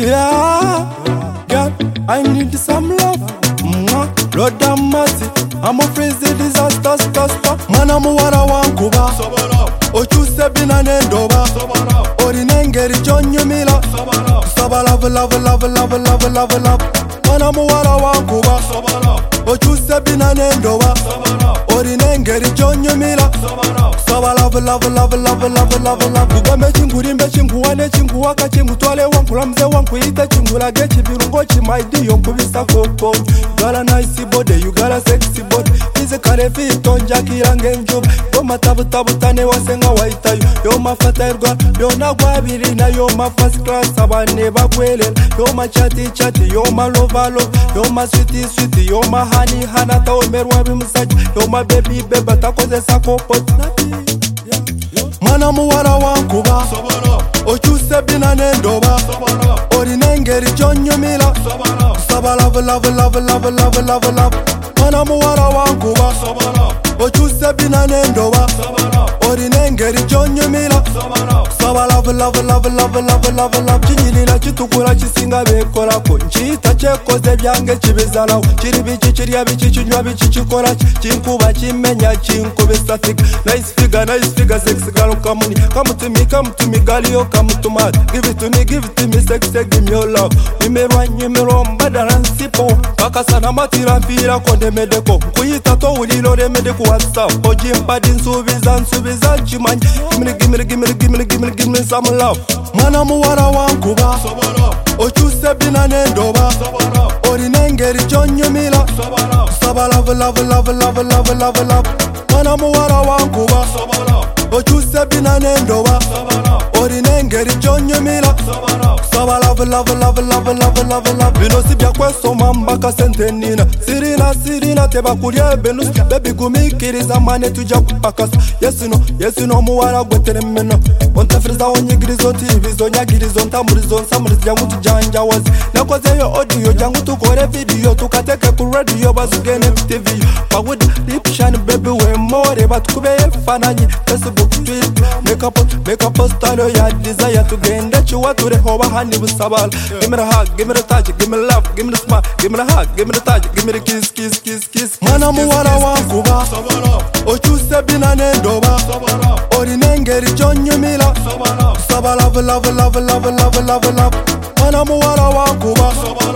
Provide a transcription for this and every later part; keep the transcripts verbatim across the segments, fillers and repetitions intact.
Yeah, girl, I need some love. Mwah, Lord have mercy. I'm a crazy disaster, star. Mana muwara wankuba. Ochuse bina nendoba. Orinengeri chonyumila. Saba love, love, love, love, love, love, love. Mana muwara wankuba. Ochuse bina nendoba. Orinengeri chonyumila. Saba love, love, love, love, love, love, love. Ugame chinguri mbe chinguwane chinguwaka chingutwale wankula mze wankuita chingula gechi birungo chimaidi yonkubisa koko. Got a nice body, you got a sexy body. Physically fit on Jackie Rangenjub. Yo matabu tabu tane wasenga waitayu. Yo mafata ergwa, yo na gwabirina. Yo ma first class abane bakwele. Yo ma chatty chatty, yo ma lova love. Yo ma sweetie sweetie, yo ma honey hanata omerwa bimusaji. Yo ma baby beba takoze sakopot. Mana muwara wankuba. Ochuse bina nendoba. Orinengeri chonyumila. Saba love, love, love, love, love, love, love. Mana muwara wankuba. Ochuse bina nendoba. Orinengeri chonyumila. Saba love, love, love, love, love, love, love. Chinyilila chitukula chisinga bekolako. Nchita chekoze byange chibizalawo. Chiribichi chiriya bichi chinywa bichi chikorachi. Chinkuba chimenya chinkubisa figure. Nice figure, nice figure, sexy girl come on. Come to me, come to me, girl, you come to me. Give it to me, give it to me, sexy, give me your love. Nimerwa nyimero mbadala nsipo. Kaka sana matira mpira konde medeko. Kuyita to ulilo re medeko WhatsApp. Oji mpadi nsubiza nsubiza chimanyi. Gimme, gimme, gimme, gimme, gimme, gimme some love. Mana muwara wankuba. Ochuse bina nendoba. Orinengeri chonyumila. Saba love, love, love, love, love, love, love. Mana muwara wankuba. Ochuse bina nendoba. Orinengeri chonyumila. Saba love, love, love, love, love, love, love. Bino sibya kwesoma mbaka sentenina. Sirina, sirina teba kulia benus. Baby kumikiriza mane tuja kupakasa. Yes you know, yes you know muwara gwetene meno. Onte friza onyigirizo tivizo nyagirizo ntamurizo nsamurizo jangu tujanja wazi. Nakoze yo audio jangu tukore video. Tukateke ku radio bazugene tv. Pawud lipshan baby we more. Batukube fananyi Facebook, Twitter. Make up, make up style ya desire to gain that you want to the hoba hani busabal. Give me the hug, give me the touch, give me the love, give me the smile, give me the hug, give me the touch, give me the kiss, kiss, kiss, kiss. Mana muwara wankuba. Ochuse bina nendoba. Orinengeri chonyumila. Saba love, love, love, love, love, love, love. Mana muwara wankuba.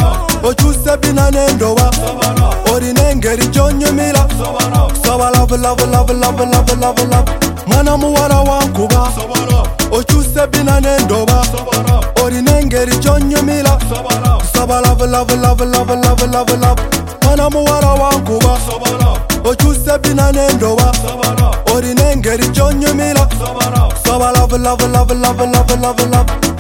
Ochuse bina nendoba. Orinengeri chonyumila. Saba love, love, love, love, love, love, love. Mana muwara wankuba. Ochuse bina nendoba. Orinengeri chonyumila. Saba love, love, love, love, love, love, love. Mana muwara wankuba. Ochuse bina nendoba. Orinengeri chonyumila. Saba love, love, love, love, love, love, love.